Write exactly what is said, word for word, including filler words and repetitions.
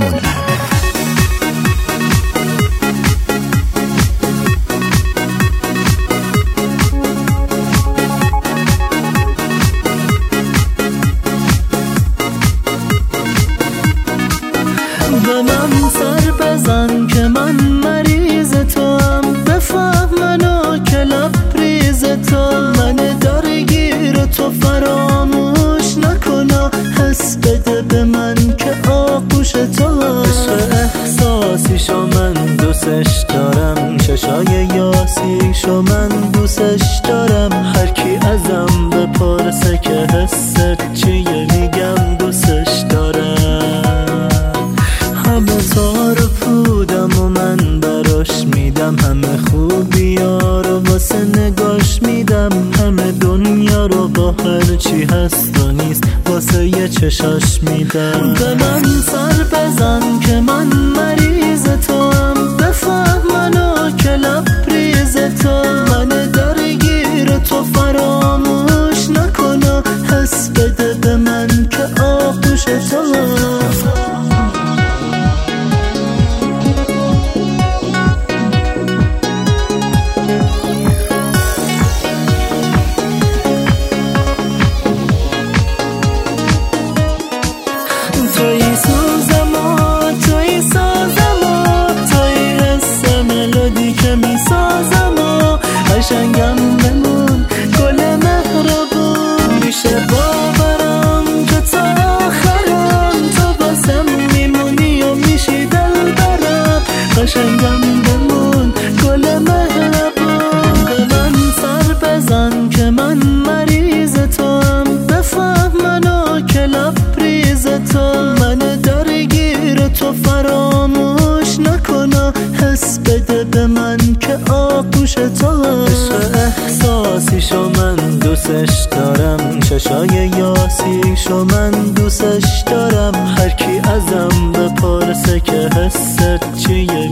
محمودی. به من سر بزن که من مریض تو هم، بفهم منو که لبریز تو، من درگیر تو فراموش نکنم، حس بده به من که آغوش تو. عشق احساسیشو من دوستش دارم، چشای یاسیشو من دوستش دارم، هر کی ازم بپرسه که حست چیه میگم دوستش دارم. همه تو رو پودم و من براش میدم، همه خوبیا رو واسه نگاش میدم، همه دنیا رو با هر چی هست و نیست واسه یه چشاش میدم. به من سر بزن که من مریض تو هم، بفهم منو که لبریز تو، من درگیر تو فراموش نکنم، حس بده به من که آغوش تو. توی سوزم و توی سازم و توی حس ملودی که می سازم و قشنگم بمون گل مهربون، میشه باورم که تا آخرم تو باسم میمونی و میشی دل برم، قشنگم بمون گل مهربون. به من سر بزن که من مریض تو هم، بفهم منو که لبریز تو، من درگیر تو فراموش نکنم، حس بده به من که آغوش تو. عشق احساسیشو من دوستش دارم، چشای یاسیشو من دوستش دارم، هر کی ازم بپرسه که حست چیه